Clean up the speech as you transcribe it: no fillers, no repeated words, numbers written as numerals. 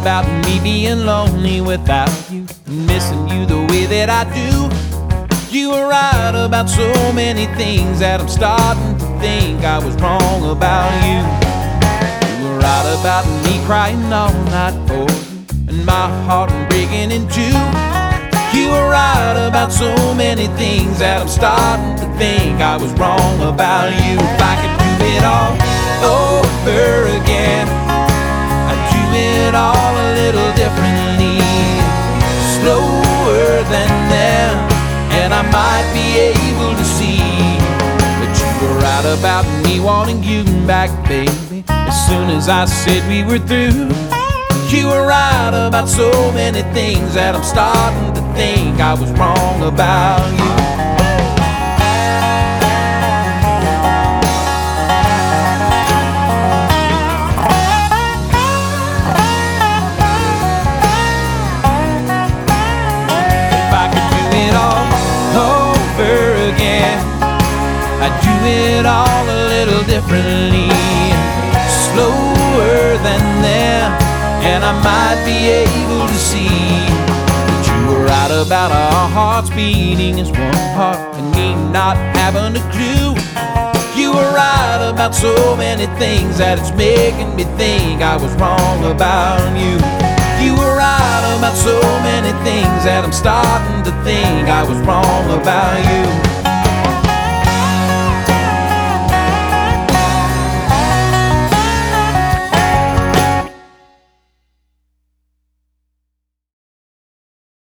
about me being lonely without you, missing you the way that I do. You were right about so many things that I'm starting to think I was wrong about you. You were right about me crying all night for you, and my heart breaking in two. You were right about so many things that I'm starting to think I was wrong about you. If I could do it all over again, I'd do it all a little differently, slower than them, and I might be able to see that you were right about me wanting you back, baby, as soon as I said we were through. You were right about so many things that I'm starting to think I was wrong about you. If I could do it all over again, I'd do it all a little differently, slower than them, and I might be able to see that you were right about our hearts beating as one heart and me not having a clue. You were right about so many things that it's making me think I was wrong about you. You were right about so many things that I'm starting to think I was wrong about you.